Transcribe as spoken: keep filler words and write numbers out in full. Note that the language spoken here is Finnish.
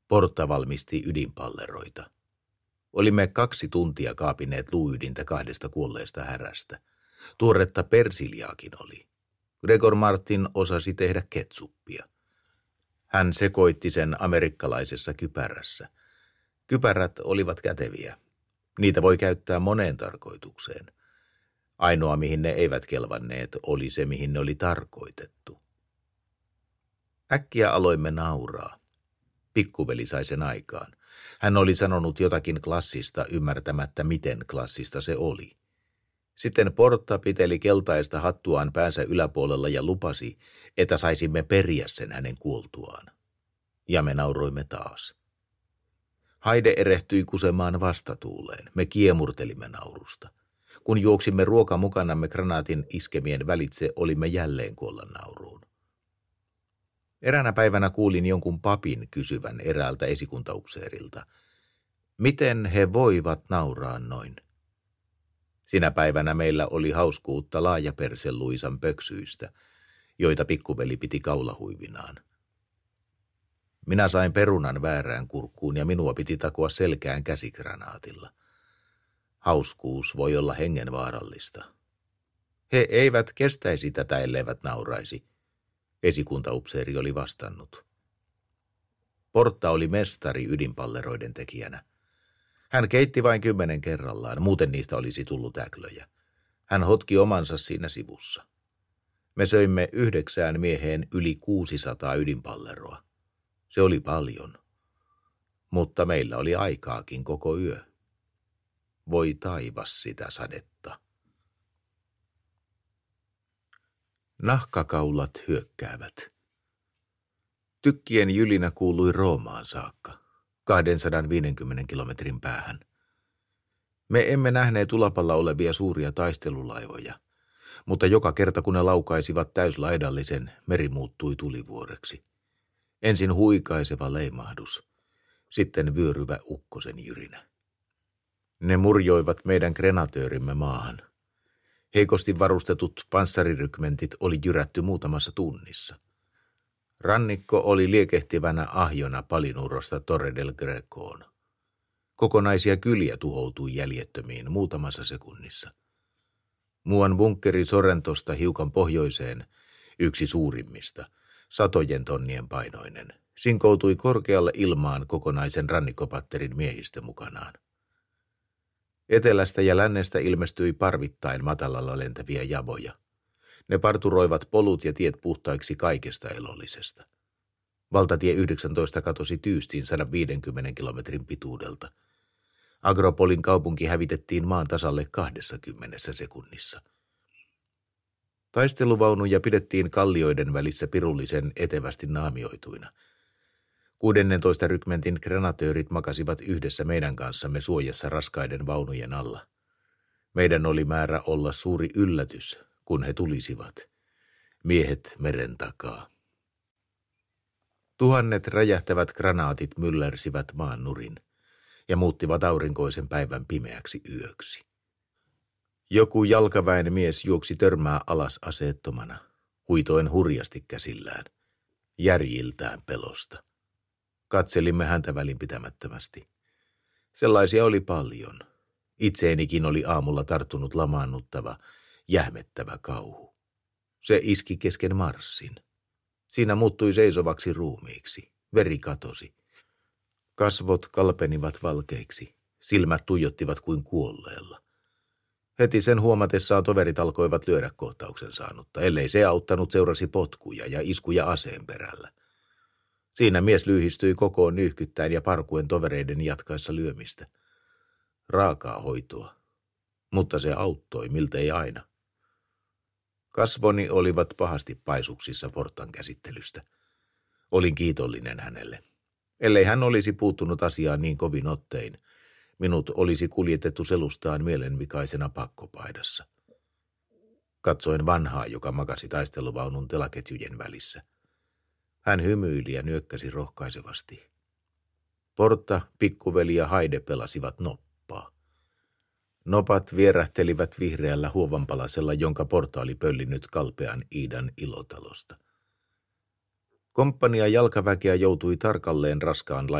Porta valmisti ydinpalleroita. Olimme kaksi tuntia kaapineet luuydintä kahdesta kuolleesta härästä. Tuoretta persiljaakin oli. Gregor Martin osasi tehdä ketsuppia. Hän sekoitti sen amerikkalaisessa kypärässä. Kypärät olivat käteviä. Niitä voi käyttää moneen tarkoitukseen. Ainoa, mihin ne eivät kelvanneet, oli se, mihin ne oli tarkoitettu. Äkkiä aloimme nauraa. Pikkuveli sai sen aikaan. Hän oli sanonut jotakin klassista ymmärtämättä, miten klassista se oli. Sitten Porta piteli keltaista hattuaan päänsä yläpuolella ja lupasi, että saisimme periä sen hänen kuoltuaan. Ja me nauroimme taas. Haide erehtyi kusemaan vastatuuleen. Me kiemurtelimme naurusta. Kun juoksimme ruoka mukanamme granaatin iskemien välitse, olimme jälleen kuolla nauruun. Eräänä päivänä kuulin jonkun papin kysyvän eräältä esikuntaupseerilta, miten he voivat nauraa noin. Sinä päivänä meillä oli hauskuutta laajapersen Luisan pöksyistä, joita pikkuveli piti kaulahuivinaan. Minä sain perunan väärään kurkkuun ja minua piti takoa selkään käsikranaatilla. Hauskuus voi olla hengenvaarallista. He eivät kestäisi tätä, elleivät nauraisi, esikuntaupseeri oli vastannut. Porta oli mestari ydinpalleroiden tekijänä. Hän keitti vain kymmenen kerrallaan, muuten niistä olisi tullut äklöjä. Hän hotki omansa siinä sivussa. Me söimme yhdeksään mieheen yli kuusisataa ydinpalleroa. Se oli paljon, mutta meillä oli aikaakin koko yö. Voi taivas sitä sadetta. Nahkakaulat hyökkäävät. Tykkien jylinä kuului Roomaan saakka, kaksisataaviisikymmentä kilometrin päähän. Me emme nähneet ulapalla olevia suuria taistelulaivoja, mutta joka kerta kun ne laukaisivat täyslaidallisen, meri muuttui tulivuoreksi. Ensin huikaiseva leimahdus, sitten vyöryvä ukkosen jyrinä. Ne murjoivat meidän grenatöörimme maahan. Heikosti varustetut panssarirykmentit oli jyrätty muutamassa tunnissa. Rannikko oli liekehtivänä ahjona Palinurosta Torre del Grecoon. Kokonaisia kyliä tuhoutui jäljettömiin muutamassa sekunnissa. Muuan bunkkeri Sorrentosta hiukan pohjoiseen, yksi suurimmista, satojen tonnien painoinen, sinkoutui korkealle ilmaan kokonaisen rannikkopatterin miehistö mukanaan. Etelästä ja lännestä ilmestyi parvittain matalalla lentäviä javoja. Ne parturoivat polut ja tiet puhtaiksi kaikesta elollisesta. Valtatie yhdeksäntoista katosi tyystiin sata viisikymmentä kilometrin pituudelta. Agropolin kaupunki hävitettiin maan tasalle kahdessakymmenessä sekunnissa. Taisteluvaunuja pidettiin kallioiden välissä pirullisen etevästi naamioituina. kuudennentoista rykmentin grenatöörit makasivat yhdessä meidän kanssamme suojassa raskaiden vaunujen alla. Meidän oli määrä olla suuri yllätys, kun he tulisivat. Miehet meren takaa. Tuhannet räjähtävät granaatit myllärsivät maan nurin ja muuttivat aurinkoisen päivän pimeäksi yöksi. Joku jalkaväen mies juoksi törmää alas aseettomana, huitoen hurjasti käsillään, järjiltään pelosta. Katselimme häntä välinpitämättömästi. Sellaisia oli paljon. Itseenikin oli aamulla tarttunut lamaannuttava, jähmettävä kauhu. Se iski kesken marssin. Siinä muuttui seisovaksi ruumiiksi. Veri katosi. Kasvot kalpenivat valkeiksi. Silmät tuijottivat kuin kuolleella. Heti sen huomatessaan toverit alkoivat lyödä kohtauksen saanutta, ellei se auttanut seurasi potkuja ja iskuja aseen perällä. Siinä mies lyhistyi kokoon nyyhkyttäen ja parkuen tovereiden jatkaessa lyömistä. Raakaa hoitoa, mutta se auttoi miltei aina. Kasvoni olivat pahasti paisuksissa Portan käsittelystä. Olin kiitollinen hänelle. Ellei hän olisi puuttunut asiaan niin kovin ottein, minut olisi kuljetettu selustaan mielenvikaisena pakkopaidassa. Katsoin vanhaa, joka makasi taisteluvaunun telaketjujen välissä. Hän hymyili ja nyökkäsi rohkaisevasti. Porta, pikkuveli ja Haide pelasivat noppaa. Nopat vierähtelivät vihreällä huovanpalasella, jonka Porta oli pöllinyt kalpean Iidan ilotalosta. Komppania jalkaväkeä joutui tarkalleen raskaan